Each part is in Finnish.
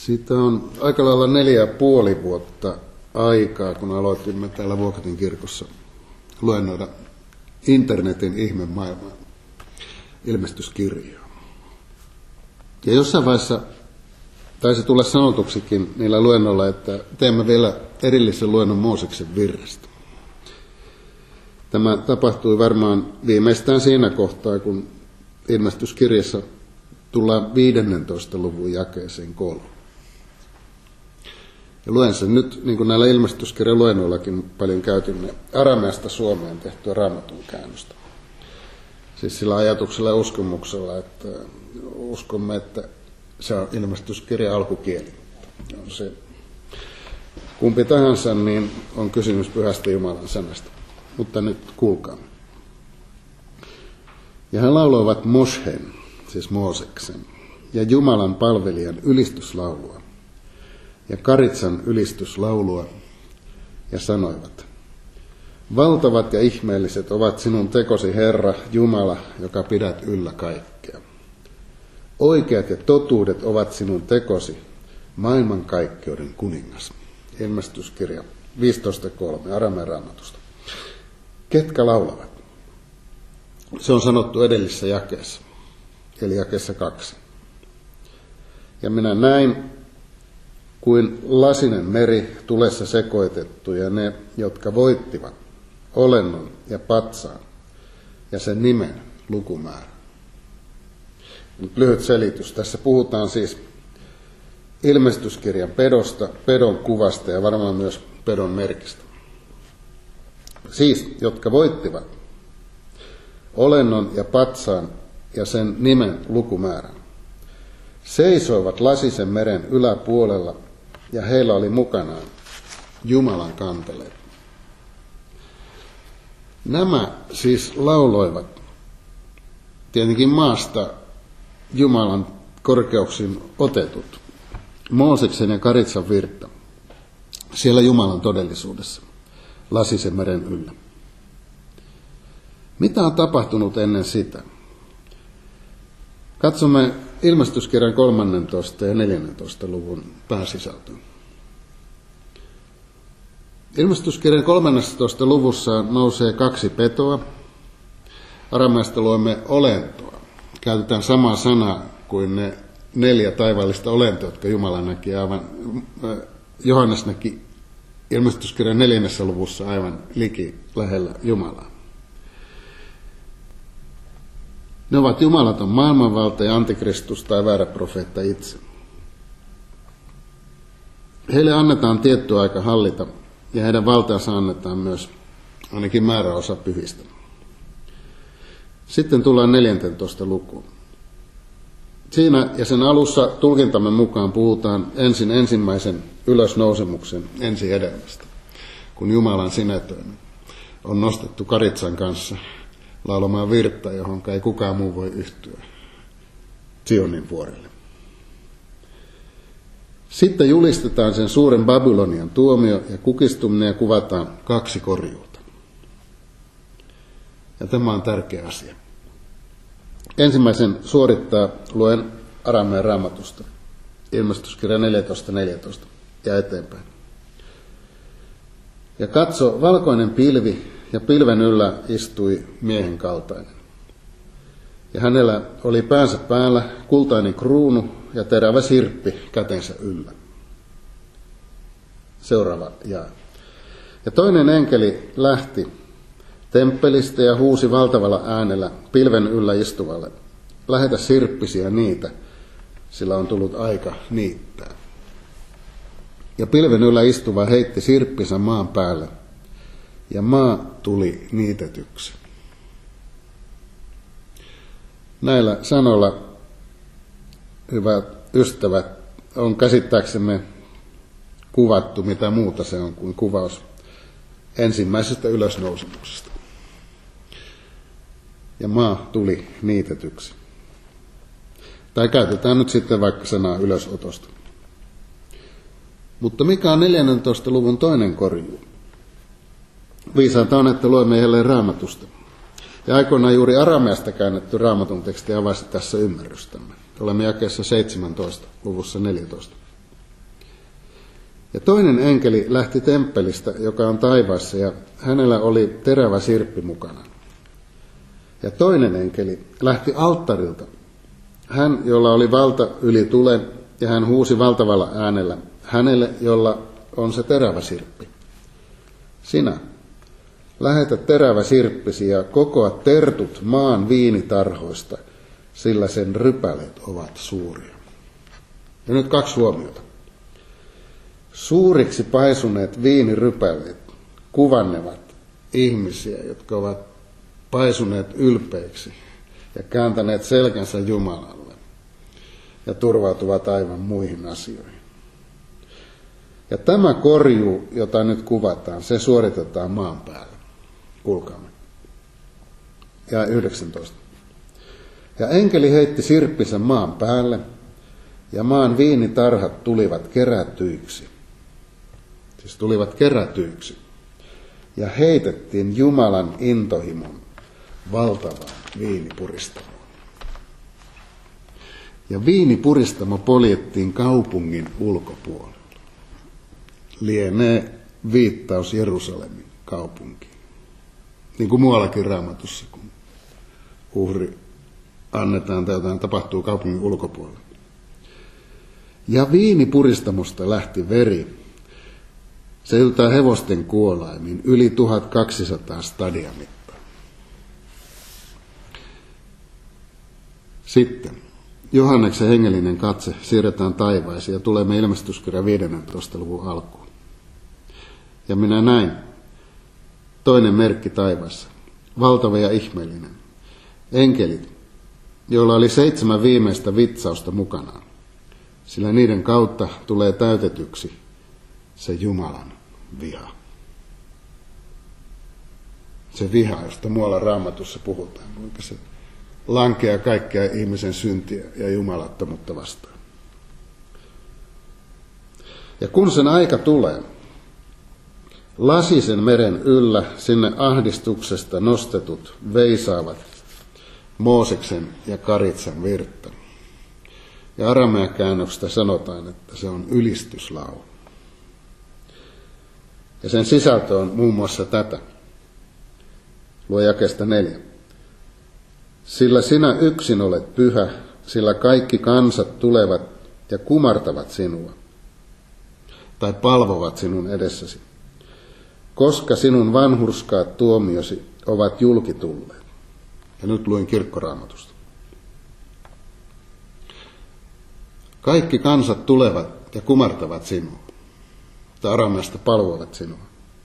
Siitä on aika lailla 4,5 vuotta aikaa, kun aloitimme täällä Vuokatin kirkossa luennoida internetin ihmemaailmaa ilmestyskirjaa. Ja jossain vaiheessa taisi tulla sanotuksikin niillä luennoilla, että teemme vielä erillisen luennon Mooseksen virrestä. Tämä tapahtui varmaan viimeistään siinä kohtaa, kun ilmestyskirjassa tullaan 15. luvun jakeeseen 3. Ja luen sen nyt, niin kuin näillä ilmestyskirjan luennoillakin paljon käytimme, arameasta suomeen tehtyä raamatun käännöstä. Siis sillä ajatuksella ja uskomuksella, että uskomme, että se on ilmestyskirjan alkukieli. On se kumpi tahansa, niin on kysymys pyhästä Jumalan sanasta. Mutta nyt kuulkaa. Ja he lauloivat Moshen, siis Mooseksen, ja Jumalan palvelijan ylistyslaulua ja Karitsan ylistyslaulua ja sanoivat: valtavat ja ihmeelliset ovat sinun tekosi, Herra, Jumala, joka pidät yllä kaikkea. Oikeat ja totuudet ovat sinun tekosi, maailmankaikkeuden kuningas. Ilmestyskirja 15.3 Aramean raamatusta. Ketkä laulavat? Se on sanottu edellisessä jakeessa, eli jakeessa 2. Ja minä näin, kuin lasinen meri tulessa sekoitettu, ja ne, jotka voittivat olennon ja patsaan ja sen nimen lukumäärä. Nyt lyhyt selitys. Tässä puhutaan siis ilmestyskirjan pedosta, pedon kuvasta ja varmaan myös pedon merkistä. Siis, jotka voittivat olennon ja patsaan ja sen nimen lukumäärän, seisoivat lasisen meren yläpuolella, ja heillä oli mukanaan Jumalan kanteleet. Nämä siis lauloivat tietenkin maasta Jumalan korkeuksiin otetut, Mooseksen ja Karitsan virta, siellä Jumalan todellisuudessa, lasisen meren yllä. Mitä on tapahtunut ennen sitä? Katsomme ilmestyskirjan 13. ja 14. luvun pääsisältöön. Ilmestyskirjan 13. luvussa nousee 2 petoa. Arameasta luemme olentoa. Käytetään samaa sanaa kuin ne 4 taivaallista olentoa, jotka Jumala näki aivan, Johannes näki ilmestyskirjan 4. luvussa aivan liki lähellä Jumalaa. Ne ovat jumalaton maailmanvalta ja antikristus tai väärä profeetta itse. Heille annetaan tietty aika hallita, ja heidän valtaansa annetaan myös ainakin määräosa pyhistä. Sitten tullaan 14. lukuun. Siinä ja sen alussa tulkintamme mukaan puhutaan ensin ensimmäisen ylösnousemuksen ensihedelmästä, kun Jumalan sinetöimä on nostettu Karitsan kanssa laulamaan virttä, johon ei kukaan muu voi yhtyä, Sionin vuorelle. Sitten julistetaan sen suuren Babylonian tuomio ja kukistuminen ja kuvataan 2 korjuuta. Ja tämä on tärkeä asia. Ensimmäisen suorittaa, luen Aramean raamatusta, ilmestyskirja 14.14 ja eteenpäin. Ja katso, valkoinen pilvi, ja pilven yllä istui miehen kaltainen. Ja hänellä oli päänsä päällä kultainen kruunu ja terävä sirppi kätensä yllä. Seuraava jae. Ja toinen enkeli lähti temppelistä ja huusi valtavalla äänellä pilven yllä istuvalle: lähetä sirppisiä niitä, sillä on tullut aika niittää. Ja pilven yllä istuva heitti sirppinsä maan päälle, ja maa tuli niitetyksi. Näillä sanoilla, hyvät ystävät, on käsittääksemme kuvattu, mitä muuta se on kuin kuvaus ensimmäisestä ylösnousemuksesta. Ja maa tuli niitetyksi. Tai käytetään nyt sitten vaikka sanaa ylösotosta. Mutta mikä on 14. luvun toinen korjuu? Viisainta on, että luemme jälleen raamatusta. Ja aikoinaan juuri arameasta käännetty raamatun teksti avasi tässä ymmärrystämme. Olemme jakeessa 17, luvussa 14. Ja toinen enkeli lähti temppelistä, joka on taivaassa, ja hänellä oli terävä sirppi mukana. Ja toinen enkeli lähti alttarilta, hän, jolla oli valta yli tulen, ja hän huusi valtavalla äänellä hänelle, jolla on se terävä sirppi. Sinä, lähetä terävä sirppisi ja kokoa tertut maan viinitarhoista, sillä sen rypäleet ovat suuria. Ja nyt 2 huomiota. Suuriksi paisuneet viinirypäleet kuvannevat ihmisiä, jotka ovat paisuneet ylpeiksi ja kääntäneet selkänsä Jumalalle ja turvautuvat aivan muihin asioihin. Ja tämä korjuu, jota nyt kuvataan, se suoritetaan maan päällä. Kuulkaamme. Ja 19. Ja enkeli heitti sirppinsä maan päälle, ja maan viinitarhat tulivat kerätyiksi. Siis tulivat kerätyiksi. Ja heitettiin Jumalan intohimon valtavaan viinipuristamoon. Ja viinipuristamo poljettiin kaupungin ulkopuolelle. Lienee viittaus Jerusalemin kaupunkiin. Niin kuin muuallakin Raamatussa, kun uhri annetaan tai jotain tapahtuu kaupungin ulkopuolella. Ja viinipuristamosta lähti veri. Se yltää hevosten kuolaimiin yli 1200 stadia mittaa. Sitten Johanneksen hengellinen katse siirretään taivaisiin ja tulemme ilmestyskirjan 15. luvun alkuun. Ja minä näin toinen merkki taivaassa, valtava ja ihmeellinen. Enkelit, joilla oli 7 viimeistä vitsausta mukanaan, sillä niiden kautta tulee täytetyksi se Jumalan viha. Se viha, josta muualla Raamatussa puhutaan, kuinka se lankeaa kaikkea ihmisen syntiä ja jumalattomuutta vastaan. Ja kun sen aika tulee, Lasisen meren yllä sinne ahdistuksesta nostetut veisaavat Mooseksen ja Karitsan virttä. Ja arameakäännöksestä sanotaan, että se on ylistyslaulu. Ja sen sisältö on muun muassa tätä. Lue jakeesta 4. Sillä sinä yksin olet pyhä, sillä kaikki kansat tulevat ja kumartavat sinua, tai palvovat sinun edessäsi, koska sinun vanhurskaat tuomiosi ovat julkitulleet. Ja nyt luin Kirkkoraamatusta. Kaikki kansat tulevat ja kumartavat sinua, tai arameasta palvovat sinua.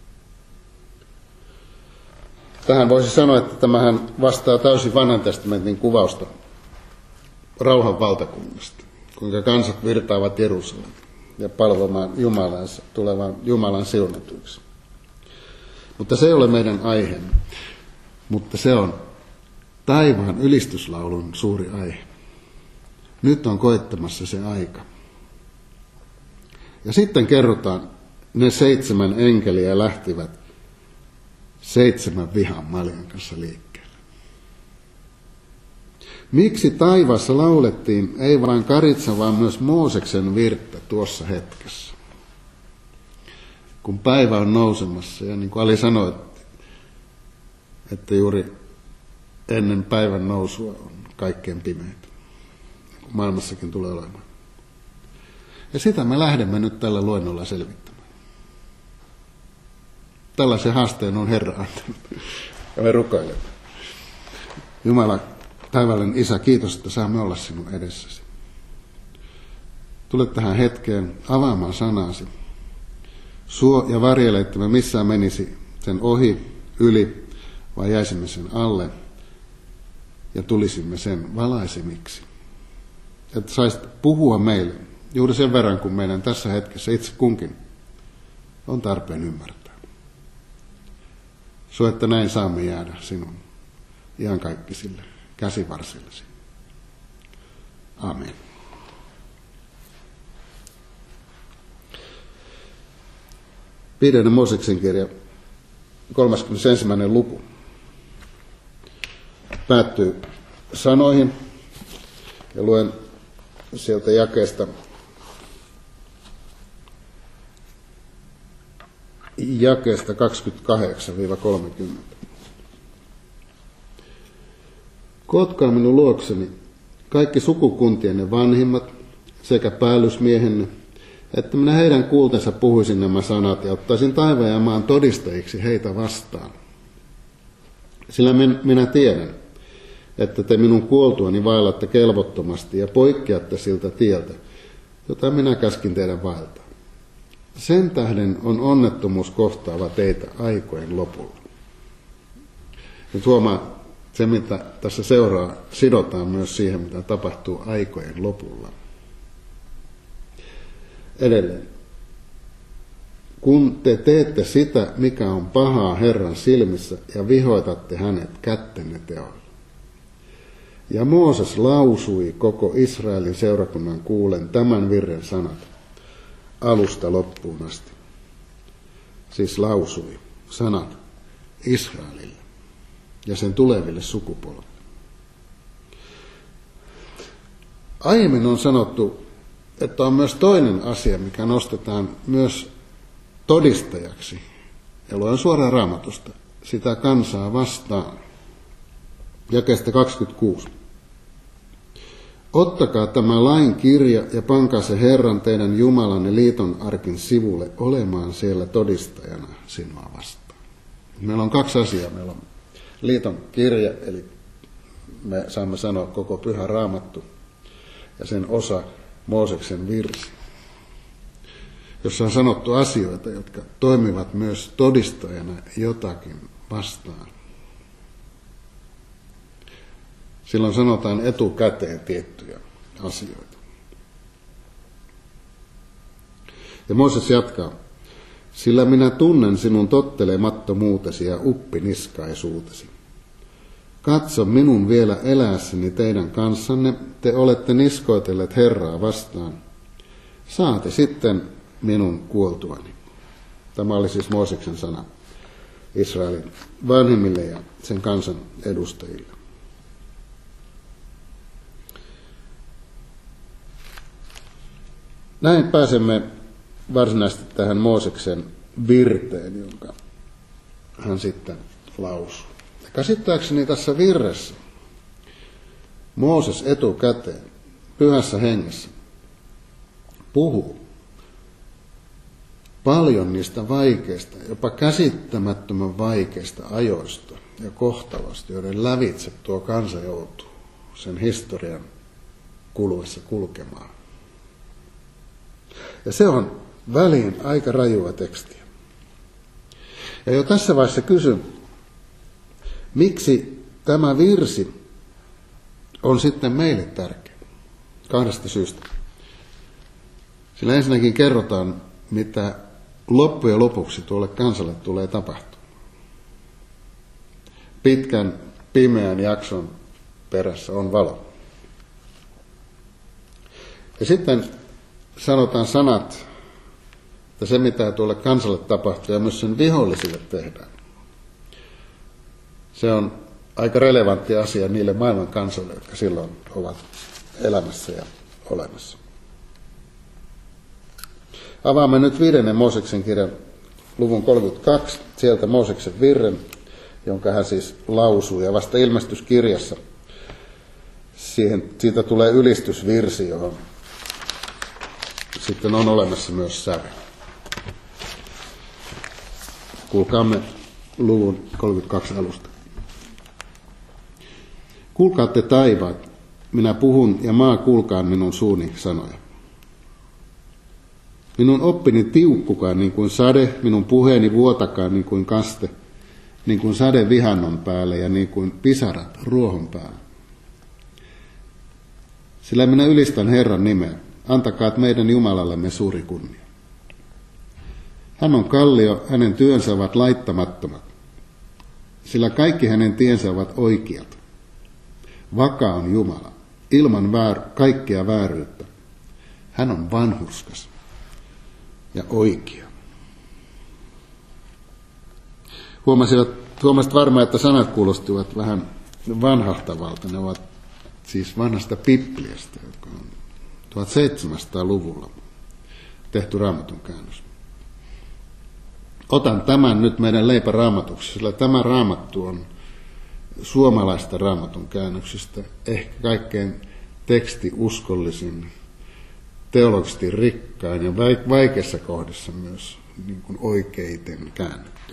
Tähän voisi sanoa, että tämähän vastaa täysin vanhan testamentin kuvausta rauhan valtakunnasta, kuinka kansat virtaavat Jerusalemin ja palvomaan Jumalansa, tulevan Jumalan siunatuiksi. Mutta se ei ole meidän aiheemme, mutta se on taivaan ylistyslaulun suuri aihe. Nyt on koittamassa se aika. Ja sitten kerrotaan, ne 7 enkeliä lähtivät 7 vihan maljan kanssa liikkeelle. Miksi taivaassa laulettiin ei vain Karitsan, vaan myös Mooseksen virttä tuossa hetkessä? Kun päivä on nousemassa, ja niin kuin Ali sanoi, että juuri ennen päivän nousua on kaikkein pimeitä, niin maailmassakin tulee olemaan. Ja sitä me lähdemme nyt tällä luennolla selvittämään. Tällaisen haasteen on Herra antanut. Ja me rukoilemme. Jumala, taivaallinen Isä, kiitos, että saamme olla sinun edessäsi. Tule tähän hetkeen avaamaan sanasi. Suo ja varjele, että me missään menisi sen ohi, yli, vai jäisimme sen alle ja tulisimme sen valaisemiksi. Että saisit puhua meille juuri sen verran, kun meidän tässä hetkessä itse kunkin on tarpeen ymmärtää. Suo, että näin saamme jäädä sinun iankaikkisille käsivarsillesi. Amen. Viidennen Mooseksen kirja, 31. luku, päättyy sanoihin, ja luen sieltä jakeesta jakeesta 28-30. Kootkaa minun luokseni kaikki sukukuntienne vanhimmat sekä päällysmiehenne, että minä heidän kuultensa puhuisin nämä sanat ja ottaisin taivaan ja maan todistajiksi heitä vastaan. Sillä minä tiedän, että te minun kuoltuani vaellatte kelvottomasti ja poikkeatte siltä tieltä, jota minä käskin teidän vaeltaa. Sen tähden on onnettomuus kohtaava teitä aikojen lopulla. Nyt huomaa, se mitä tässä seuraa, sidotaan myös siihen, mitä tapahtuu aikojen lopulla. Edelleen. Kun te teette sitä, mikä on pahaa Herran silmissä, ja vihoitatte hänet kättenne teoilla. Ja Mooses lausui koko Israelin seurakunnan kuulen tämän virren sanat alusta loppuun asti. Siis lausui sanat Israelille ja sen tuleville sukupolville. Aiemmin on sanottu, että on myös toinen asia, mikä nostetaan myös todistajaksi, ja luen suoraan Raamatusta, sitä kansaa vastaan. Jakeesta 26. Ottakaa tämä lain kirja ja pankaa se Herran teidän Jumalanne liiton arkin sivulle olemaan siellä todistajana sinua vastaan. Meillä on kaksi asiaa. Meillä on liiton kirja, eli me saamme sanoa koko Pyhä Raamattu, ja sen osa Mooseksen virsi, jossa on sanottu asioita, jotka toimivat myös todistajana jotakin vastaan. Silloin sanotaan etukäteen tiettyjä asioita. Ja Mooses jatkaa, sillä minä tunnen sinun tottelemattomuutesi ja uppiniskaisuutesi. Katso minun vielä eläessäni teidän kanssanne, te olette niskoitelleet Herraa vastaan. Saati sitten minun kuoltuani. Tämä oli siis Mooseksen sana Israelin vanhemmille ja sen kansan edustajille. Näin pääsemme varsinaisesti tähän Mooseksen virteen, jonka hän sitten lausui. Ja käsittääkseni tässä virressä Mooses etukäteen pyhässä hengessä puhuu paljon niistä vaikeista, jopa käsittämättömän vaikeista ajoista ja kohtaloista, joiden lävitse tuo kansa joutuu sen historian kuluessa kulkemaan. Ja se on väliin aika rajua tekstiä. Ja jo tässä vaiheessa kysyn, miksi tämä virsi on sitten meille tärkeä? Kahdesta syystä. Sillä ensinnäkin kerrotaan, mitä loppujen lopuksi tuolle kansalle tulee tapahtua. Pitkän pimeän jakson perässä on valo. Ja sitten sanotaan sanat, että se mitä tuolle kansalle tapahtuu ja myös sen vihollisille tehdään. Se on aika relevantti asia niille maailman kansoille, jotka silloin ovat elämässä ja olemassa. Avaamme nyt 5. Mooseksen kirjan luvun 32, sieltä Mooseksen virren, jonka hän siis lausuu, ja vasta ilmestyskirjassa siitä tulee ylistysvirsi, johon sitten on olemassa myös säve. Kuulkaamme luvun 32 alusta. Kuulkaatte taivaat, minä puhun ja maa kuulkaa minun suuni sanoja. Minun oppini tiukkukaa niin kuin sade, minun puheeni vuotakaa niin kuin kaste, niin kuin sade vihannon päälle ja niin kuin pisarat ruohon päälle. Sillä minä ylistän Herran nimeä, antakaa meidän Jumalallemme suuri kunnia. Hän on kallio, hänen työnsä ovat laittamattomat, sillä kaikki hänen tiensä ovat oikeat. Vakaa on Jumala, ilman kaikkea vääryyttä. Hän on vanhurskas ja oikea. Huomasit varmaan, että sanat kuulostivat vähän vanhahtavalta. Ne ovat siis vanhasta Bibliasta, joka on 1700-luvulla tehty Raamatun käännös. otan tämän nyt meidän leipäraamatuksi, sillä tämä raamattu on suomalaista raamatun käännöksistä ehkä kaikkein tekstiuskollisin, teologisesti rikkain ja vaikeassa kohdassa myös niin kuin oikeiten käännetty.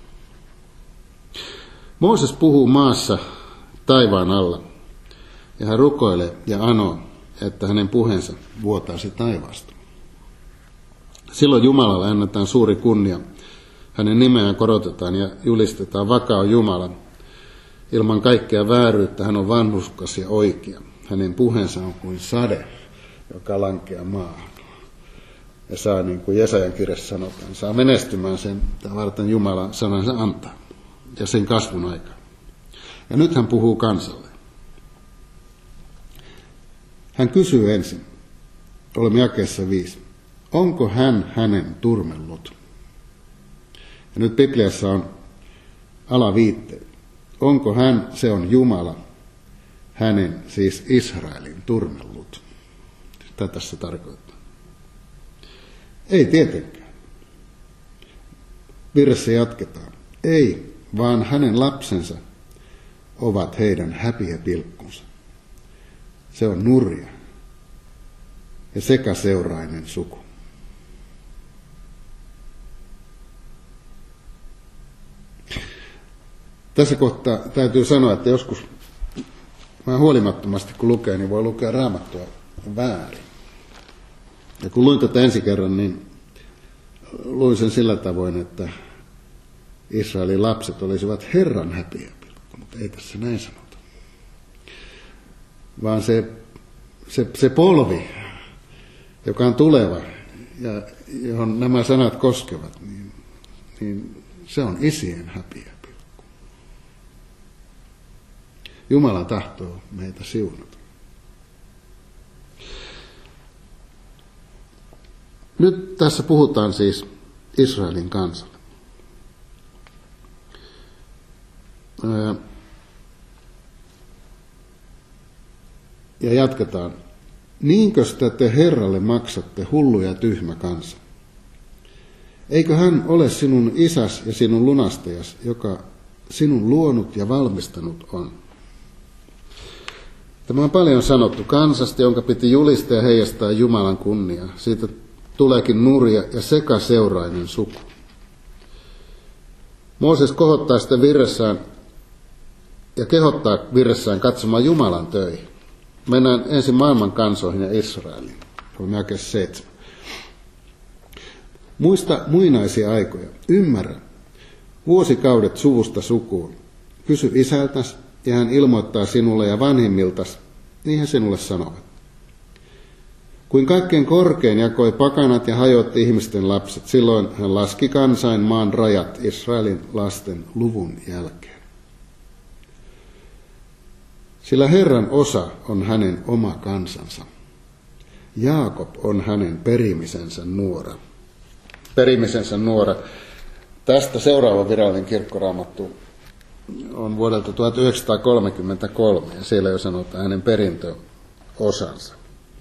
Mooses puhuu maassa taivaan alla, ja hän rukoilee ja anoo, että hänen puheensa vuotaisi taivaasta. Silloin Jumalalle annetaan suuri kunnia. Hänen nimeään korotetaan ja julistetaan vakaa Jumala. Ilman kaikkea vääryyttä hän on vanhurskas ja oikea. Hänen puheensa on kuin sade, joka lankeaa maahan. Ja saa, niin kuin Jesajan kirjassa sanotaan, saa menestymään sen, mitä varten Jumala sanansa antaa. Ja sen kasvun aikaa. Ja nyt hän puhuu kansalle. Hän kysyy ensin, olemme jakeessa 5, onko hän hänen turmellut? Ja nyt Bibliassa on alaviitteet. Onko hän, se on Jumala, hänen, siis Israelin, turmellut? Tätä se tarkoittaa. Ei tietenkään. Virressä jatketaan. Ei, vaan hänen lapsensa ovat heidän häpeäpilkkunsa. Se on nurja ja sekaseurainen suku. Tässä kohtaa täytyy sanoa, että joskus vähän huolimattomasti kun lukee, niin voi lukea Raamattua väärin. Ja kun luin tätä ensi kerran, niin luin sen sillä tavoin, että Israelin lapset olisivat Herran häpeäpilkku, mutta ei tässä näin sanota. Vaan se polvi, joka on tuleva ja johon nämä sanat koskevat, niin se on isien häpeäpilkku. Jumala tahtoo meitä siunata. Nyt tässä puhutaan siis Israelin kansalle. Ja jatketaan. Niinköstä te Herralle maksatte, hullu ja tyhmä kansa? Eikö hän ole sinun isäs ja sinun lunastajas, joka sinun luonut ja valmistanut on? Tämä on paljon sanottu kansasta, jonka piti julistaa ja heijastaa Jumalan kunniaa. Siitä tuleekin nurja ja sekaseurainen suku. Mooses kohottaa sitä virressään ja kehottaa virressään katsomaan Jumalan töihin. Mennään ensin maailman kansoihin ja Israeliin. On jae 7. Muista muinaisia aikoja. Ymmärrä. Vuosikaudet suvusta sukuun. Kysy isältäsi ja hän ilmoittaa sinulle ja vanhimmiltas, niin he sinulle sanovat. Kuin kaikkein korkein jakoi pakanat ja hajotti ihmisten lapset, silloin hän laski kansain maan rajat Israelin lasten luvun jälkeen. Sillä Herran osa on hänen oma kansansa. Jaakob on hänen perimisensä nuora. Perimisensä nuora. Tästä seuraava virallinen kirkkoraamattu on vuodelta 1933, ja siellä jo sanotaan hänen perintöosansa.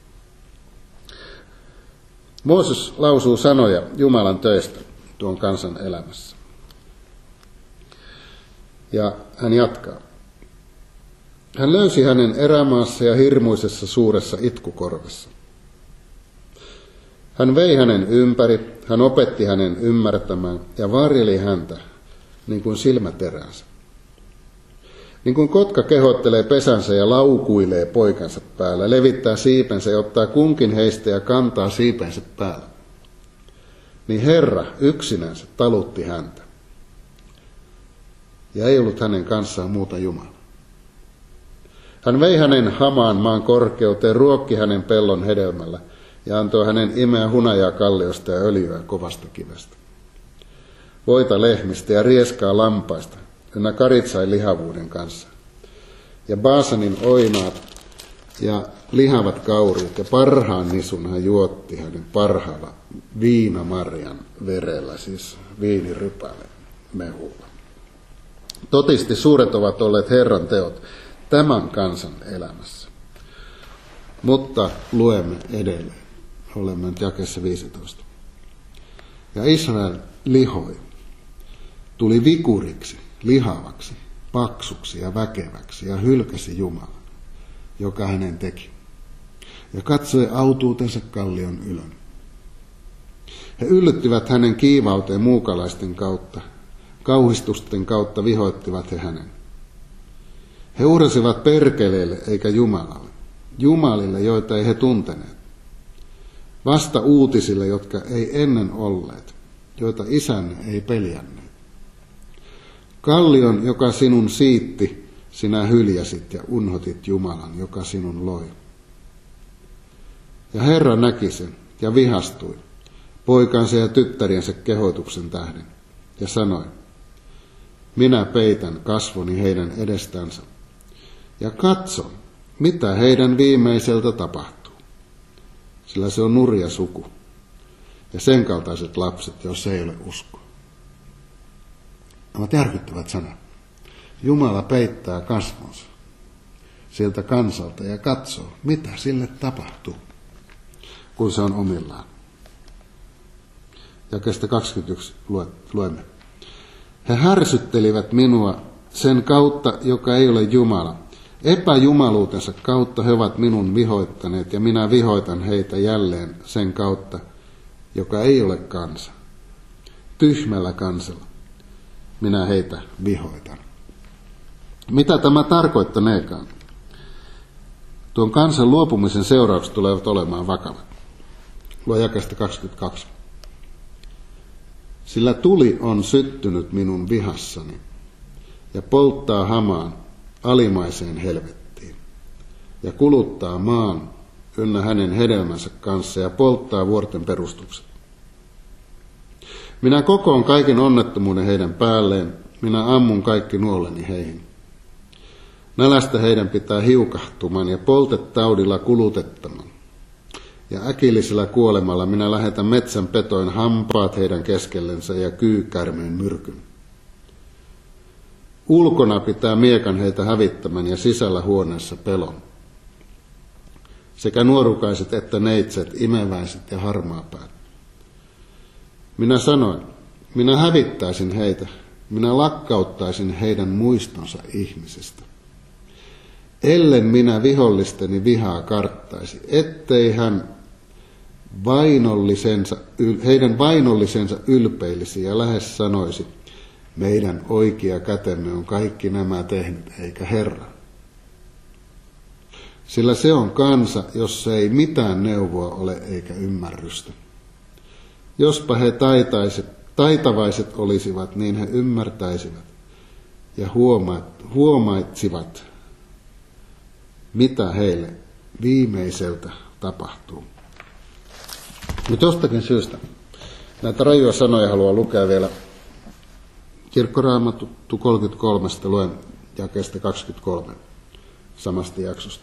Mooses lausuu sanoja Jumalan töistä tuon kansan elämässä. Ja hän jatkaa. Hän löysi hänen erämaassa ja hirmuisessa suuressa itkukorvessa. Hän vei hänen ympäri, hän opetti hänen ymmärtämään ja varjeli häntä niin kuin silmäteränsä. Niin kuin kotka kehottelee pesänsä ja laukuilee poikansa päällä, levittää siipensä ja ottaa kunkin heistä ja kantaa siipensä päällä. Niin Herra yksinänsä talutti häntä. Ja ei ollut hänen kanssaan muuta Jumalaa. Hän vei hänen hamaan maan korkeuteen, ruokki hänen pellon hedelmällä ja antoi hänen imeä hunajaa kalliosta ja öljyä kovasta kivestä. Voita lehmistä ja rieskaa lampaista, ynnä karitsai lihavuuden kanssa. Ja Baasanin oinaat ja lihavat kauriit ja parhaan nisun hän juotti hänen parhaalla viinamarjan verellä, siis viinirypäle mehulla. Totisti suuret ovat olleet Herran teot tämän kansan elämässä. Mutta luemme edelleen. Olemme nyt jakeessa 15. Ja Israel lihoi tuli vikuriksi, lihavaksi, paksuksi ja väkeväksi ja hylkäsi Jumalan, joka hänen teki, ja katsoi autuutensa kallion ylön. He yllyttivät hänen kiivauteen muukalaisten kautta, kauhistusten kautta vihoittivat he hänen. He uhrasivat perkeleille eikä Jumalalle, jumalille, joita ei he tunteneet, vasta uutisille, jotka ei ennen olleet, joita isänne ei peljänneet. Kallion, joka sinun siitti, sinä hyljäsit ja unhotit Jumalan, joka sinun loi. Ja Herra näki sen ja vihastui poikansa ja tyttäriensä kehotuksen tähden ja sanoi, minä peitän kasvoni heidän edestänsä ja katson, mitä heidän viimeiseltä tapahtuu, sillä se on nurja suku ja sen kaltaiset lapset, jos ei ole uskoa. Nämä ovat järkyttävät sanat. Jumala peittää kasvonsa siltä kansalta ja katsoo, mitä sille tapahtuu, kun se on omillaan. Jakeesta 21 luemme. He härsyttelivät minua sen kautta, joka ei ole Jumala. Epäjumaluutensa kautta he ovat minun vihoittaneet, ja minä vihoitan heitä jälleen sen kautta, joka ei ole kansa. Tyhmällä kansalla minä heitä vihoitan. Mitä tämä tarkoittaneekaan? Tuon kansan luopumisen seuraukset tulevat olemaan vakavat. Lue jakeesta 22. Sillä tuli on syttynyt minun vihassani ja polttaa Hamaan alimaiseen helvettiin ja kuluttaa maan ynnä hänen hedelmänsä kanssa ja polttaa vuorten perustukset. Minä kokoon kaiken onnettomuuden heidän päälleen, minä ammun kaikki nuoleni heihin. Nälästä heidän pitää hiukahtuman ja poltetaudilla kulutettaman. Ja äkillisellä kuolemalla minä lähetän metsän petoin hampaat heidän keskellensä ja kyykärmeen myrkyn. Ulkona pitää miekan heitä hävittämän ja sisällä huoneessa pelon. Sekä nuorukaiset että neitset, imeväiset ja harmaapäät. Minä sanoin, minä hävittäisin heitä, minä lakkauttaisin heidän muistonsa ihmisestä. Ellen minä vihollisteni vihaa karttaisi, ettei heidän vainollisensa ylpeilisi ja lähes sanoisi, meidän oikea kätemme on kaikki nämä tehnyt, eikä Herra. Sillä se on kansa, jossa ei mitään neuvoa ole eikä ymmärrystä. Jospa he taitavaiset olisivat, niin he ymmärtäisivät ja huomaitsivat, mitä heille viimeiseltä tapahtuu. Nyt jostakin syystä näitä rajuja sanoja haluan lukea vielä Kirkkoraamattu 33, luen jakeesta 23 samasta jaksosta.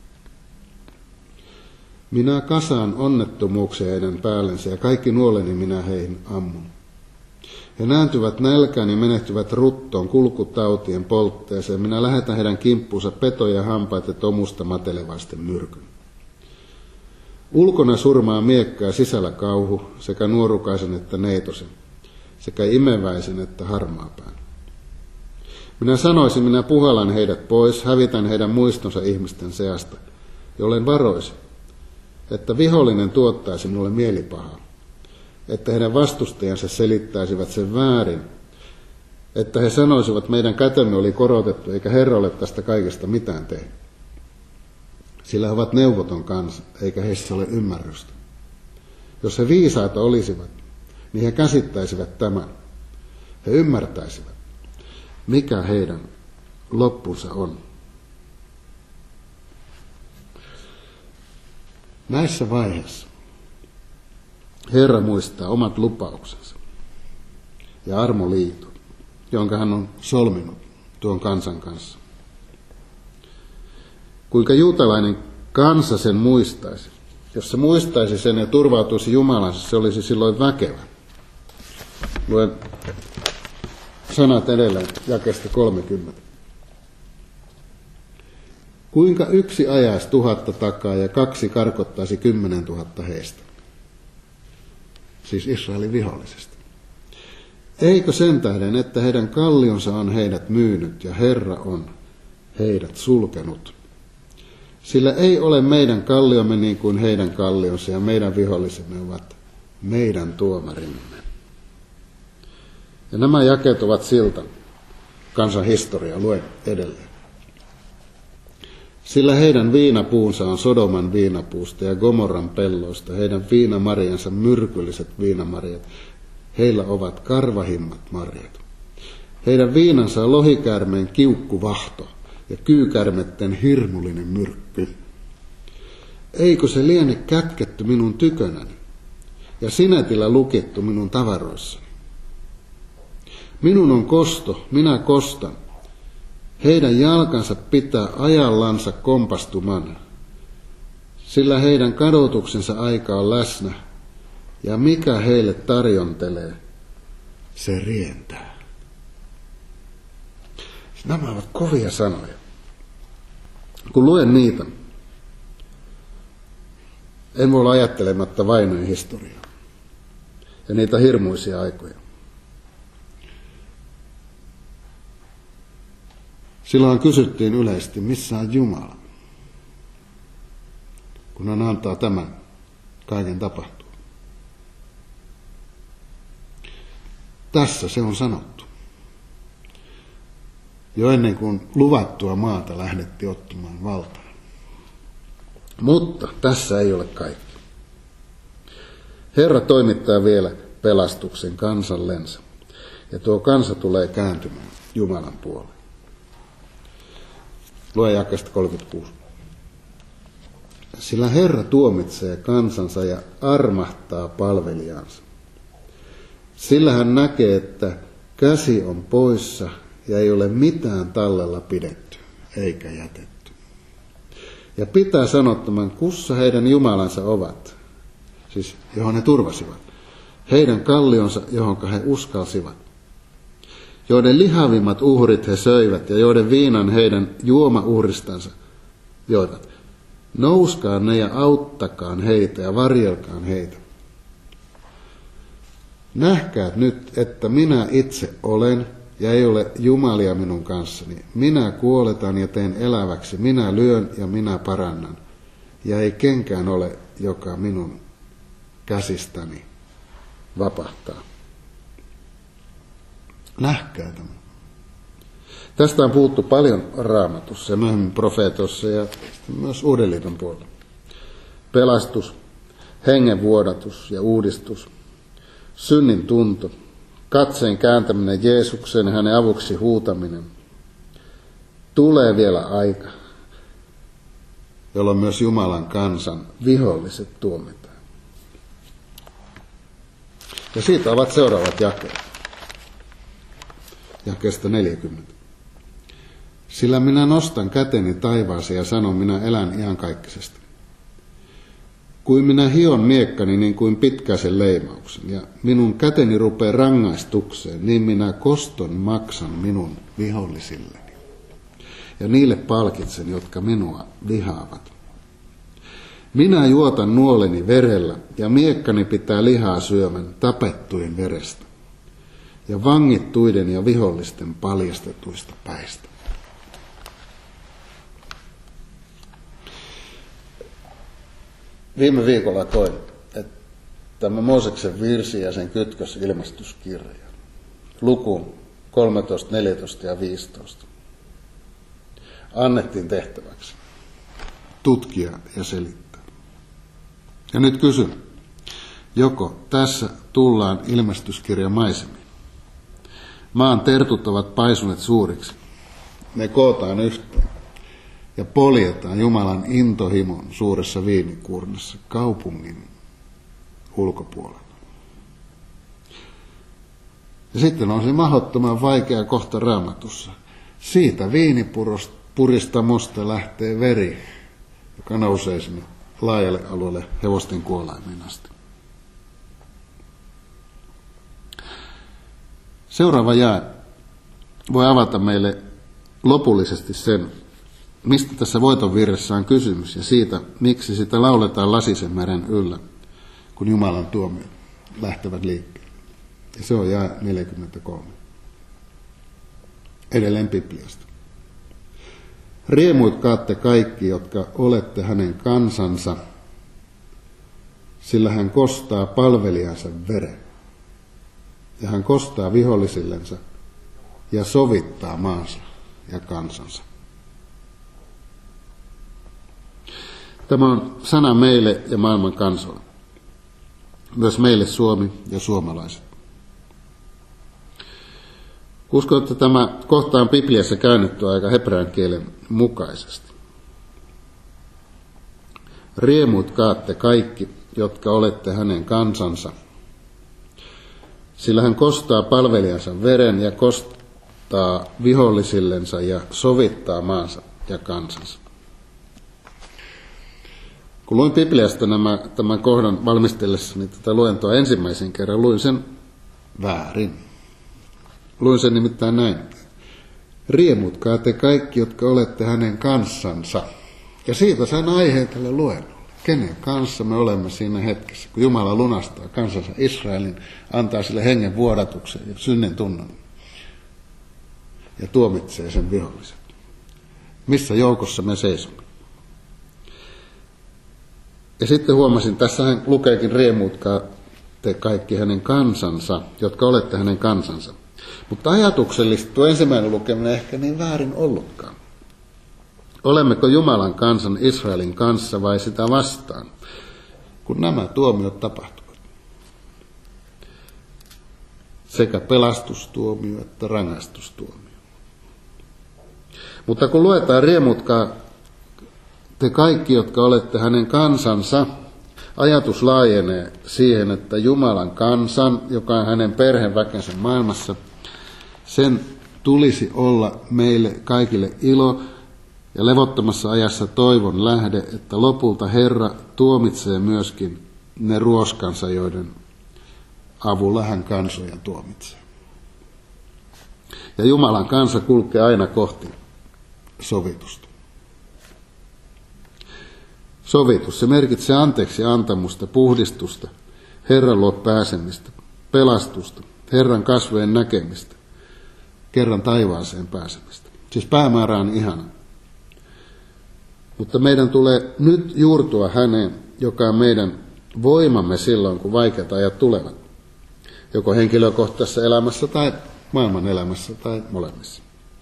Minä kasaan onnettomuuksia heidän päällensä ja kaikki nuoleni minä heihin ammun. He nääntyvät nälkään ja menehtyvät ruttoon kulkutautien poltteeseen. Minä lähetän heidän kimppuunsa petoja, hampaita ja tomusta matelevaisten myrkyn. Ulkona surmaa miekkaa, sisällä kauhu, sekä nuorukaisen että neitosen, sekä imeväisen että harmaapään. Minä sanoisin, minä puhallan heidät pois, hävitän heidän muistonsa ihmisten seasta, jollen varoisin, että vihollinen tuottaisi minulle mielipahaa, että heidän vastustajansa selittäisivät sen väärin, että he sanoisivat, meidän kätemme oli korotettu, eikä Herra ole tästä kaikesta mitään tehnyt. Sillä he ovat neuvoton kansa, eikä heissä ole ymmärrystä. Jos he viisaita olisivat, niin he käsittäisivät tämän. He ymmärtäisivät, mikä heidän loppunsa on. Näissä vaiheissa Herra muistaa omat lupauksensa ja armoliiton, jonka hän on solminut tuon kansan kanssa. Kuinka juutalainen kansa sen muistaisi. Jos se muistaisi sen ja turvautuisi Jumalansa, se olisi silloin väkevä. Luen sanat edelleen jakeesta 30. Kuinka yksi ajaisi 1000 takaa ja 2 karkottaisi 10 000 heistä. Siis Israelin vihollisesta. Eikö sen tähden, että heidän kallionsa on heidät myynyt ja Herra on heidät sulkenut? Sillä ei ole meidän kalliomme niin kuin heidän kallionsa ja meidän vihollisemme ovat meidän tuomarimme. Ja nämä jakeet ovat siltä kansan historia, luen edelleen. Sillä heidän viinapuunsa on Sodoman viinapuusta ja Gomorran pelloista, heidän viinamarjansa myrkylliset viinamarjat, heillä ovat karvahimmat marjat. Heidän viinansa on lohikäärmeen kiukkuvahto ja kyykärmetten hirmullinen myrkky. Eikö se liene kätketty minun tykönäni ja sinetillä lukittu minun tavaroissani? Minun on kosto, minä kostan. Heidän jalkansa pitää ajallansa kompastuman, sillä heidän kadotuksensa aika on läsnä, ja mikä heille tarjontelee, se rientää. Nämä ovat kovia sanoja. Kun luen niitä, en voi olla ajattelematta vainojen historiaa ja niitä hirmuisia aikoja. Silloin kysyttiin yleisesti, missä on Jumala, kun hän antaa tämän kaiken tapahtua. Tässä se on sanottu. Jo ennen kuin luvattua maata lähdettiin ottamaan valtaa. Mutta tässä ei ole kaikki. Herra toimittaa vielä pelastuksen kansallensa, ja tuo kansa tulee kääntymään Jumalan puoleen. Lue jakeesta 36. Sillä Herra tuomitsee kansansa ja armahtaa palvelijansa. Sillä hän näkee, että käsi on poissa ja ei ole mitään tallella pidetty eikä jätetty. Ja pitää sanottaman, kussa heidän jumalansa ovat, siis johon he turvasivat, heidän kallionsa, johonka he uskalsivat, joiden lihavimmat uhrit he söivät ja joiden viinan heidän juomauhristansa joivat. Nouskaan ne ja auttakaan heitä ja varjelkaan heitä. Nähkää nyt, että minä itse olen ja ei ole jumalia minun kanssani. Minä kuoletan ja teen eläväksi, minä lyön ja minä parannan. Ja ei kenkään ole, joka minun käsistäni vapahtaa. Nähkää tämä. Tästä on puhuttu paljon Raamatussa ja myöhemmin profeetossa ja myös Uuden liiton puolella. Pelastus, hengenvuodatus ja uudistus, synnin tunto, katseen kääntäminen Jeesukseen ja hänen avuksi huutaminen. Tulee vielä aika, jolloin myös Jumalan kansan viholliset tuomitaan. Ja siitä ovat seuraavat jakeet. Jakeesta 40. Sillä minä nostan käteni taivaaseen ja sanon, minä elän iankaikkisesti. Kuin minä hion miekkani niin kuin pitkäisen leimauksen, ja minun käteni rupeaa rangaistukseen, niin minä koston maksan minun vihollisilleni. Ja niille palkitsen, jotka minua vihaavat. Minä juotan nuoleni verellä, ja miekkani pitää lihaa syömän tapettujen verestä, ja vangittuiden ja vihollisten paljastetuista päistä. Viime viikolla koin, että tämä Mooseksen virsi ja sen kytkös ilmestyskirja, luku 13, 14 ja 15, annettiin tehtäväksi tutkia ja selittää. Ja nyt kysyn, joko tässä tullaan ilmestyskirjan maisemiin? Maan tertut ovat paisuneet suuriksi. Ne kootaan yhteen ja poljetaan Jumalan intohimon suuressa viinikuurnassa kaupungin ulkopuolella. Ja sitten on se mahdottoman vaikea kohta Raamatussa. Siitä viinipuristamosta lähtee veri, joka nousee sinne laajalle alueelle hevosten kuolaimiin asti. Seuraava jae voi avata meille lopullisesti sen, mistä tässä voiton virressä on kysymys ja siitä, miksi sitä lauletaan Lasisen meren yllä, kun Jumalan tuomiot lähtevät liikkeelle. Ja se on jae 43. Edelleen Bibliasta. Riemuitkaatte kaikki, jotka olette hänen kansansa, sillä hän kostaa palvelijansa veren. Ja hän kostaa vihollisillensa ja sovittaa maansa ja kansansa. Tämä on sana meille ja maailman kansoille. Myös meille Suomi ja suomalaiset. Uskon, että tämä kohta on Bibliassa käännetty aika hebrean kielen mukaisesti. Riemuitkaatte kaikki, jotka olette hänen kansansa, sillä hän kostaa palvelijansa veren ja kostaa vihollisillensa ja sovittaa maansa ja kansansa. Kun luin Bibliasta tämän kohdan valmistellessani tätä luentoa ensimmäisen kerran, luin sen väärin. Luin sen nimittäin näin. Riemutkaa te kaikki, jotka olette hänen kanssansa. Ja siitä sain aiheen tälle luennolle. Kenen kanssa me olemme siinä hetkessä, kun Jumala lunastaa kansansa Israelin, antaa sille hengen vuodatuksen ja synnin tunnon ja tuomitsee sen viholliset. Missä joukossa me seisomme? Ja sitten huomasin, tässä hän lukeekin riemutkaa te kaikki hänen kansansa, jotka olette hänen kansansa. Mutta ajatuksellisesti tuo ensimmäinen lukeminen ehkä niin väärin ollutkaan. Olemmeko Jumalan kansan Israelin kanssa vai sitä vastaan, kun nämä tuomiot tapahtuvat? Sekä pelastustuomio että rangaistustuomio. Mutta kun luetaan riemutkaa te kaikki, jotka olette hänen kansansa, ajatus laajenee siihen, että Jumalan kansan, joka on hänen perheväkensä maailmassa, sen tulisi olla meille kaikille ilo ja levottomassa ajassa toivon lähde, että lopulta Herra tuomitsee myöskin ne ruoskansa, joiden avulla hän kansoja tuomitsee. Ja Jumalan kansa kulkee aina kohti sovitusta. Sovitus, se merkitsee anteeksi antamusta, puhdistusta, Herran luo pääsemistä, pelastusta, Herran kasvojen näkemistä, kerran taivaaseen pääsemistä. Siis päämäärä on ihana. Mutta meidän tulee nyt juurtua häneen, joka on meidän voimamme silloin, kun vaikeat ajat tulevat. Joko henkilökohtaisessa elämässä tai maailman elämässä tai molemmissa.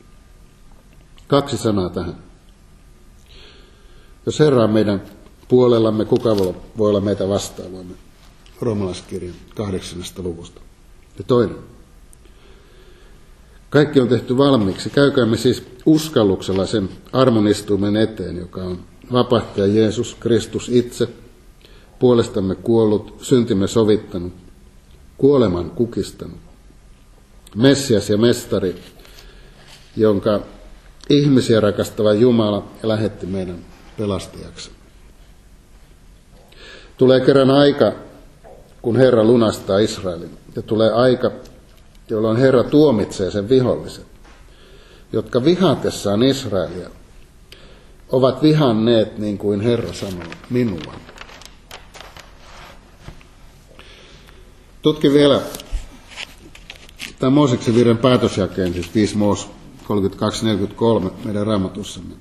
2 sanaa tähän. Jos Herra on meidän puolellamme, kuka voi olla meitä vastaan, luomme Roomalaiskirjan 8. luvusta. Ja toinen. Kaikki on tehty valmiiksi. Käykäämme siis uskalluksella sen armonistuimen eteen, joka on vapahtaja Jeesus Kristus itse, puolestamme kuollut, syntimme sovittanut, kuoleman kukistanut, Messias ja mestari, jonka ihmisiä rakastava Jumala lähetti meidän pelastajaksi. Tulee kerran aika, kun Herra lunastaa Israelin, ja tulee aika, jolloin Herra tuomitsee sen viholliset, jotka vihatessaan Israelia ovat vihanneet, niin kuin Herra sanoo, minua. Tutki vielä tämän Mooseksen virren päätösjakeen, siis 5 Moos 32-43 meidän raamatussamme.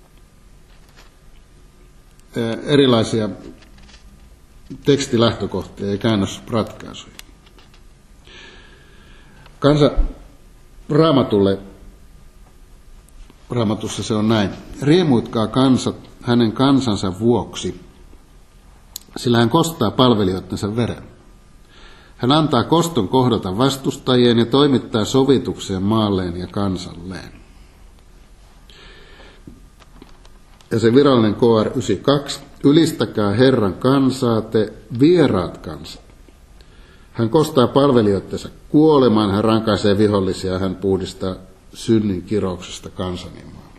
Erilaisia tekstilähtökohtia ja käännösratkaisuja. Kansa Raamatussa se on näin. Riemuitkaa kansat hänen kansansa vuoksi, sillä hän kostaa palvelijoittensa veren. Hän antaa koston kohdata vastustajien ja toimittaa sovitukseen maalleen ja kansalleen. Ja se virallinen KR 92. Ylistäkää Herran kansaa, te vieraat kansat. Hän kostaa palvelijoittensa kuolemaan, hän rankaisee vihollisia, hän puhdistaa synnin kirouksesta kansanimaa.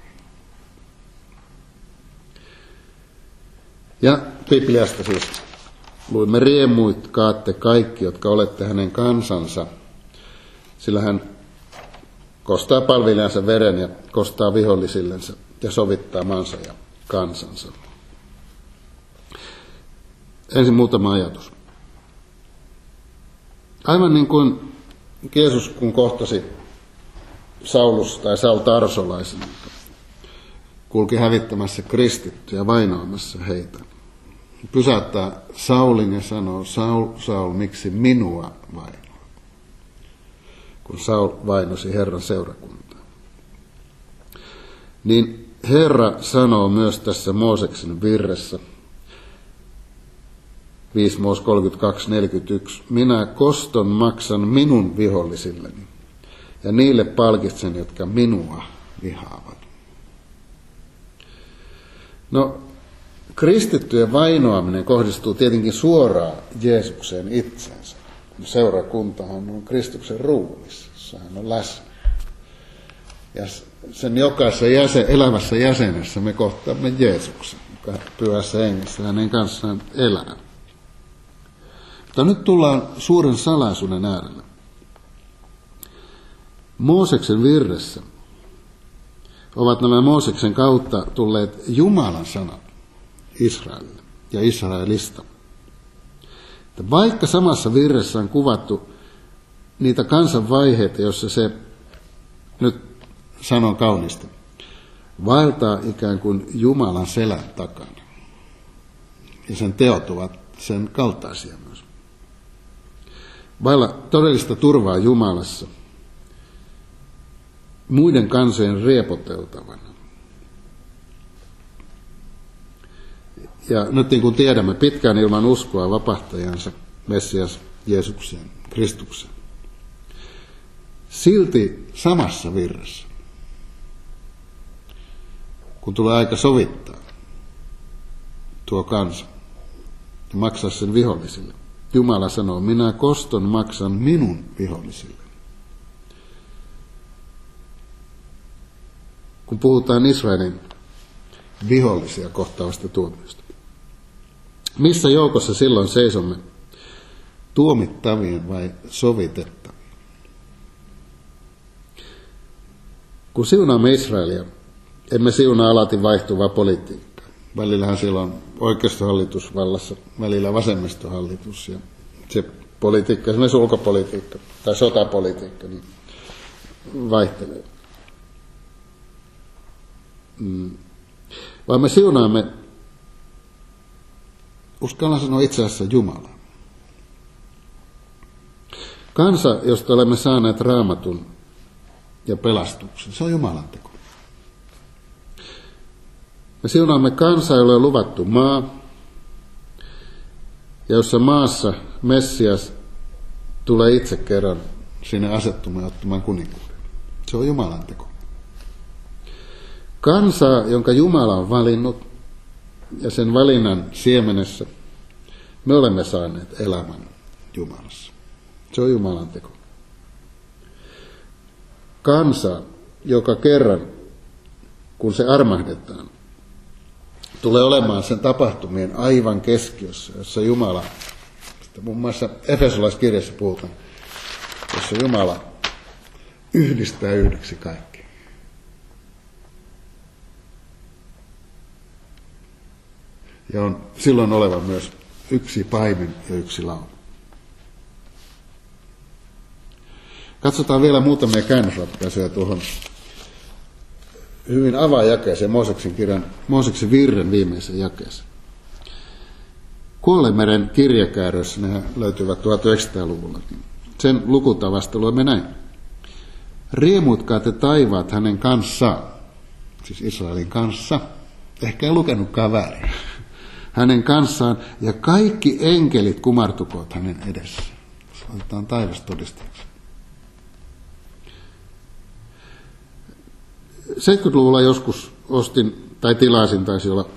Ja Bibliasta siis luimme riemuitkaatte kaikki, jotka olette hänen kansansa, sillä hän kostaa palvelijansa veren ja kostaa vihollisillensä ja sovittaa maansa ja kansansa. Ensin muutama ajatus. Aivan niin kuin Jeesus kun kohtasi Saulus tai Saul Tarsolaisen, kulki hävittämässä kristittyjä, vainoamassa heitä. Pysäyttää Saulin ja sanoo, Saul, Saul, miksi minua vainoat? Kun Saul vainosi Herran seurakuntaa. Niin Herra sanoo myös tässä Mooseksen virressä, 5 Moos 32:41, minä koston maksan minun vihollisilleni ja niille palkitsen, jotka minua vihaavat. No, kristittyjen vainoaminen kohdistuu tietenkin suoraan Jeesukseen itseensä. Seurakuntahan on Kristuksen ruumis, jossa hän on läsnä. Ja sen jokaisessa elävässä jäsenessä me kohtaamme Jeesuksen, joka pyhässä hengessä hänen kanssaan elää. Mutta nyt tullaan suuren salaisuuden äärelle. Mooseksen virressä ovat nämä Mooseksen kautta tulleet Jumalan sanat Israelille ja Israelista. Että vaikka samassa virressä on kuvattu niitä kansan vaiheita, joissa se, nyt sanon kaunista, vaeltaa ikään kuin Jumalan selän takana. Ja sen teot ovat sen kaltaisia myös. Vailla todellista turvaa Jumalassa, muiden kansojen riepoteltavana. Ja nyt niin kuin tiedämme, pitkään ilman uskoa vapahtajansa, Messias Jeesukseen, Kristukseen. Silti samassa virrassa, kun tulee aika sovittaa tuo kansa ja maksaa sen vihollisille, Jumala sanoo, minä koston maksan minun vihollisille. Kun puhutaan Israelin vihollisia kohtaavasta tuomiosta. Missä joukossa silloin seisomme? Tuomittavien vai sovitettavien? Kun siunaamme Israelia, emme siunaa alati vaihtuvaa politiikkaa. Välillähän siellä on oikeistohallitus vallassa, välillä vasemmistohallitus. Ja se politiikka, esimerkiksi ulkopolitiikka tai sotapolitiikka, niin vaihtelee. Vaan me siunaamme, uskallan sanoa itse asiassa Jumalaa. Kansa, josta olemme saaneet Raamatun ja pelastuksen, se on Jumalan teko. Me siunaamme kansaa, jolle on luvattu maa, ja jossa maassa Messias tulee itse kerran sinne asettumaan ja ottamaan kuninkuuden. Se on Jumalan teko. Kansaa, jonka Jumala on valinnut, ja sen valinnan siemenessä me olemme saaneet elämän Jumalassa. Se on Jumalan teko. Kansa, joka kerran, kun se armahdetaan, tulee olemaan sen tapahtumien aivan keskiössä, jossa Jumala, muun muassa Efesolaiskirjassa puhutaan, jossa Jumala yhdistää yhdeksi kaikki. Ja on silloin oleva myös yksi paimen ja yksi laulu. Katsotaan vielä muutamia käännösratkaisuja tuohon hyvin avainjakeeseen, Mooseksen virren viimeisen jakeeseen. Kuolleemeren kirjakäärössä, ne löytyvät 1900-luvulla. Sen lukutavasta luemme näin. Riemuitkaa te taivaat hänen kanssaan, siis Israelin kanssa, ehkä ei lukenutkaan väärin, hänen kanssaan, ja kaikki enkelit kumartukoot hänen edessä. Otetaan taivas todisteeksi. 70-luvulla joskus ostin, tai tilasin, taisi olla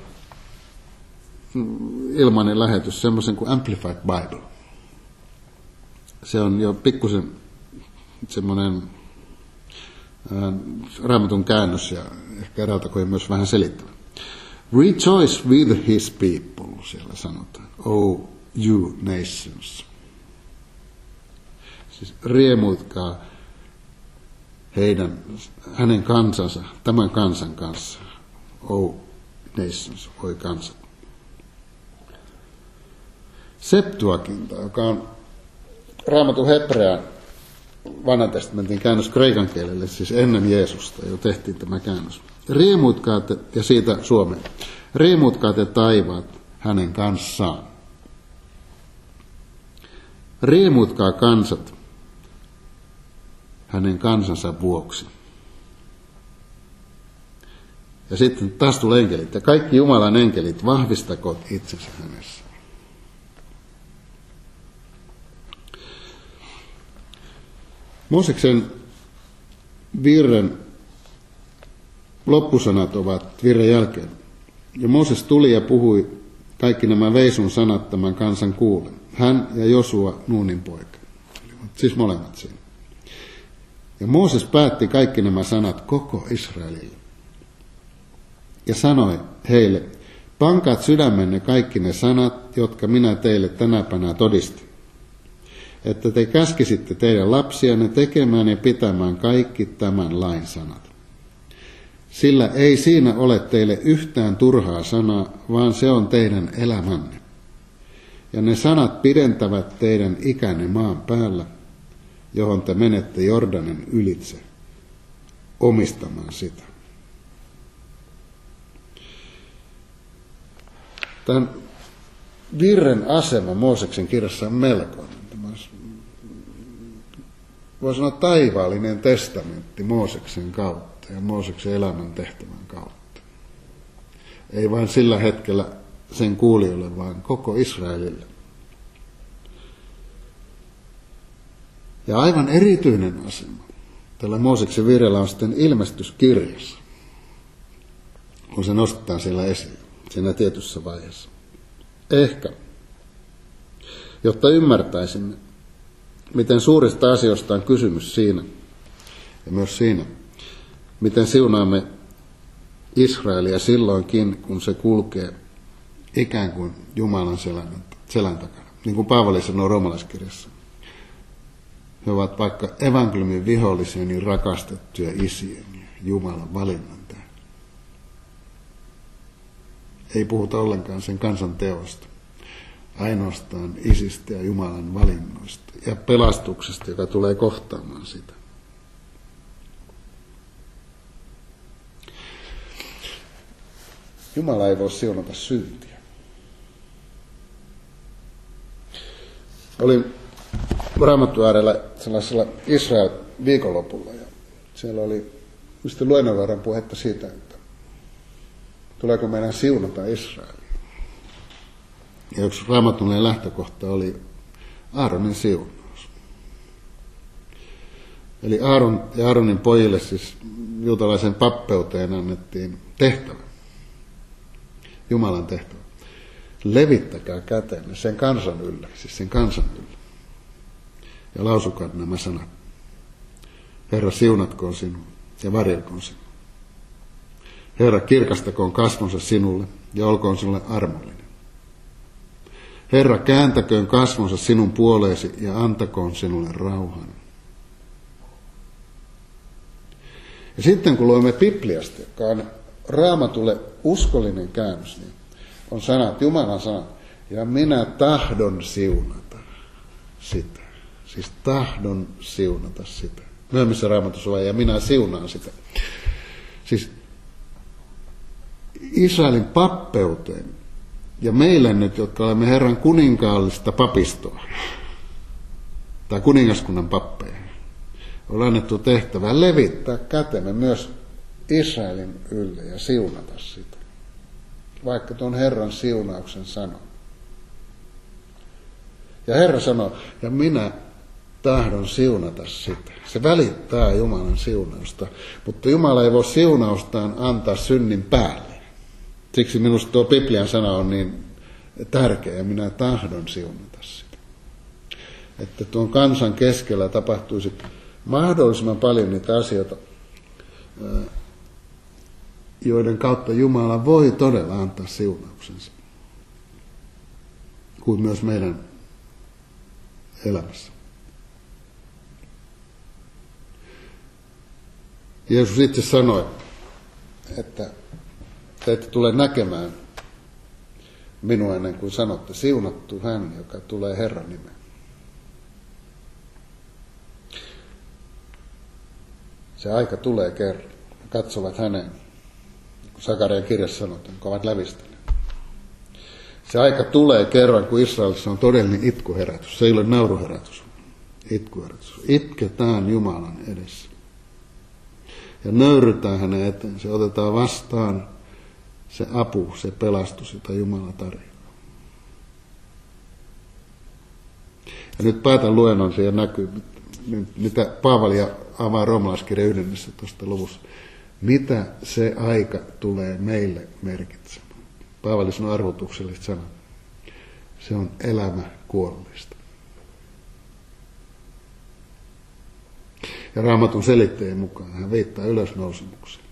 ilmainen lähetys, semmoisen kuin Amplified Bible. Se on jo pikkusen semmoinen Raamatun käännös ja ehkä eräältä koin myös vähän selittävä. Rejoice with his people, siellä sanotaan. Oh, you nations. Siis riemuitkaa hänen kansansa, tämän kansan kanssa. Oh, nations, oi kansat. Septuaginta, joka on Raamatun hebrean vanhan testamentin käännös kreikan kielelle, siis ennen Jeesusta jo tehtiin tämä käännös. Riemuitkaa te, ja siitä Suomeen, riemuitkaa te taivaat hänen kanssaan. Riemuitkaa kansat hänen kansansa vuoksi. Ja sitten taas tulee enkelit. Ja kaikki Jumalan enkelit vahvistakoot itsensä hänessä. Mooseksen virren loppusanat ovat virren jälkeen. Ja Mooses tuli ja puhui kaikki nämä veisun sanat tämän kansan kuulen. Hän ja Josua, Nuunin poika. Siis molemmat siinä. Ja Mooses päätti kaikki nämä sanat koko Israelille. Ja sanoi heille, pankaat sydämenne kaikki ne sanat, jotka minä teille tänä päivänä todistin. Että te käskisitte teidän lapsianne tekemään ja pitämään kaikki tämän lain sanat. Sillä ei siinä ole teille yhtään turhaa sanaa, vaan se on teidän elämänne. Ja ne sanat pidentävät teidän ikänne maan päällä, johon te menette Jordanin ylitse omistamaan sitä. Tämän virren asema Mooseksen kirjassa on melkoinen. Voi sanoa taivaallinen testamentti Mooseksen kautta ja Mooseksen elämän tehtävän kautta. Ei vain sillä hetkellä sen kuulijoille, vaan koko Israelille. Ja aivan erityinen asema tällä Mooseksen virrellä on sitten ilmestyskirjassa, kun se nostetaan siellä esille, siinä tietyssä vaiheessa. Ehkä, jotta ymmärtäisimme, miten suurista asioista on kysymys siinä, ja myös siinä, miten siunaamme Israelia silloinkin, kun se kulkee ikään kuin Jumalan selän takana. Niin kuin Paavali sanoo roomalaiskirjassa. He ovat vaikka evankeliumin vihollisia niin rakastettuja isien ja Jumalan valinnan tähden. Ei puhuta ollenkaan sen kansan teosta. Ainoastaan isistä ja Jumalan valinnoista ja pelastuksesta, joka tulee kohtaamaan sitä. Jumala ei voi siunata syntiä. Olin Raamatun äärellä sellaisella Israel viikonlopulla ja siellä oli just luennonvarran puhetta siitä, että tuleeko meidän siunata Israelia. Ja yksi raamatullinen lähtökohta oli Aaronin siunaus. Eli Aaron ja Aaronin pojille siis juutalaisen pappeuteen annettiin tehtävä. Jumalan tehtävä. Levittäkää kätenne sen kansan yllä, siis sen kansan yllä. Ja lausukaa nämä sanat. Herra, siunatkoon sinua ja varjelkoon sinua. Herra, kirkastakoon kasvonsa sinulle ja olkoon sinulle armollinen. Herra, kääntäköön kasvonsa sinun puoleesi ja antakoon sinulle rauhan. Ja sitten kun luemme Bibliasta, joka on Raamatulle uskollinen käännös, niin on sanat, Jumalan sanat, ja minä tahdon siunata sitä. Siis tahdon siunata sitä. Myöhemmissä Raamatussa on, ja minä siunaan sitä. Siis Israelin pappeuteen ja meille nyt, jotka olemme Herran kuninkaallista papistoa, tai kuningaskunnan pappeja, on annettu tehtävä levittää kätemme myös Israelin ylle ja siunata sitä. Vaikka tuon Herran siunauksen sanoo. Ja Herra sanoo, ja minä tahdon siunata sitä. Se välittää Jumalan siunausta, mutta Jumala ei voi siunaustaan antaa synnin päälle. Siksi minusta tuo Biblian sana on niin tärkeä, ja minä tahdon siunata sitä. Että tuon kansan keskellä tapahtuisi mahdollisimman paljon niitä asioita, joiden kautta Jumala voi todella antaa siunauksensa, kuin myös meidän elämässä. Jeesus itse sanoi, että te ette tule näkemään minua ennen kuin sanotte, siunattu hän, joka tulee Herran nimeen. Se aika tulee kerran. He katsovat häneen, kun Sakarian kirjassa sanotaan, kun ovat lävistäneet. Se aika tulee kerran, kun Israelissa on todellinen itkuherätys. Se ei ole nauruherätys, itkuherätys. Itketään Jumalan edessä. Ja nöyrytään hänen eteen. Se otetaan vastaan se apu, se pelastus, jota Jumala tarjoaa. Ja nyt päätän luennon, siihen näkyy, mitä Paavali avaa roomalaiskirjan 11. luvussa. Mitä se aika tulee meille merkitsemään? Paavali sanoo arvotuksellista sanaa. Se on elämä kuollista. Ja Raamatun selitteen mukaan hän viittaa ylösnousemukseen.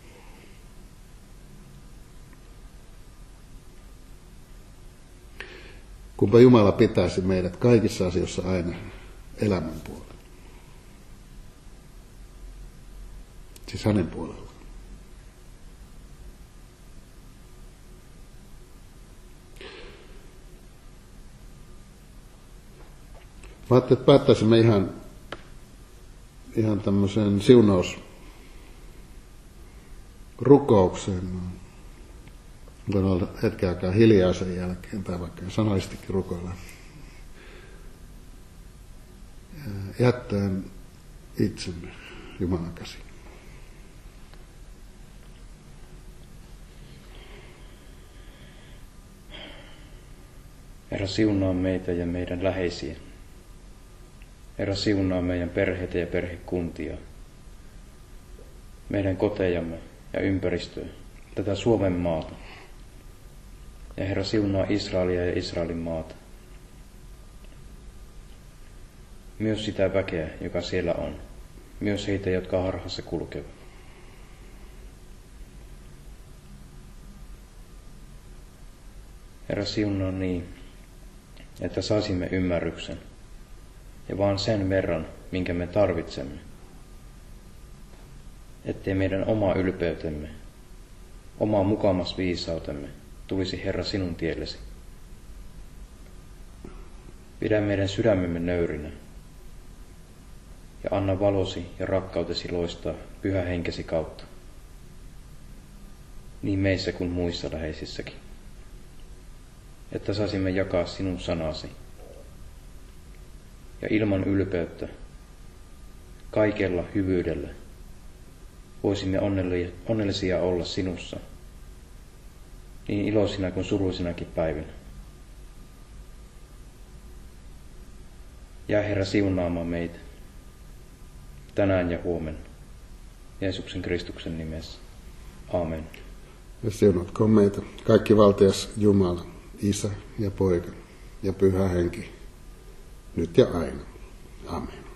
Kumpa Jumala pitäisi meidät kaikissa asioissa aina elämän puolella. Siis hänen puolellaan. Mä ajattelin, että päättäisimme ihan tämmöisen siunausrukoukseen. Voin olla hetken aikaa hiljaa sen jälkeen, tai vaikka sanallistikin rukoilla. Jättäen itsemme Jumalan käsiin. Herra, siunaa meitä ja meidän läheisiä. Herra, siunaa meidän perheitä ja perhekuntia, meidän kotejamme ja ympäristöä, tätä Suomen maata. Ja Herra, siunaa Israelia ja Israelin maata. Myös sitä väkeä, joka siellä on. Myös heitä, jotka harhassa kulkevat. Herra, siunaa niin, että saisimme ymmärryksen. Ja vaan sen verran, minkä me tarvitsemme. Ettei meidän oma ylpeytemme, oma mukamas viisautemme tulisi, Herra, sinun tiellesi. Pidä meidän sydämemme nöyrinä. Ja anna valosi ja rakkautesi loistaa pyhä henkesi kautta. Niin meissä kuin muissa läheisissäkin. Että saisimme jakaa sinun sanasi. Ja ilman ylpeyttä, kaikella hyvyydellä, voisimme onnellisia olla sinussa, niin iloisina kuin suruisinakin päivinä. Jää, Herra, siunaamaan meitä, tänään ja huomenna, Jeesuksen Kristuksen nimessä. Aamen. Ja siunatkoon meitä kaikki valtias Jumala, Isä ja Poika ja Pyhä Henki, nyt ja aina. Amen.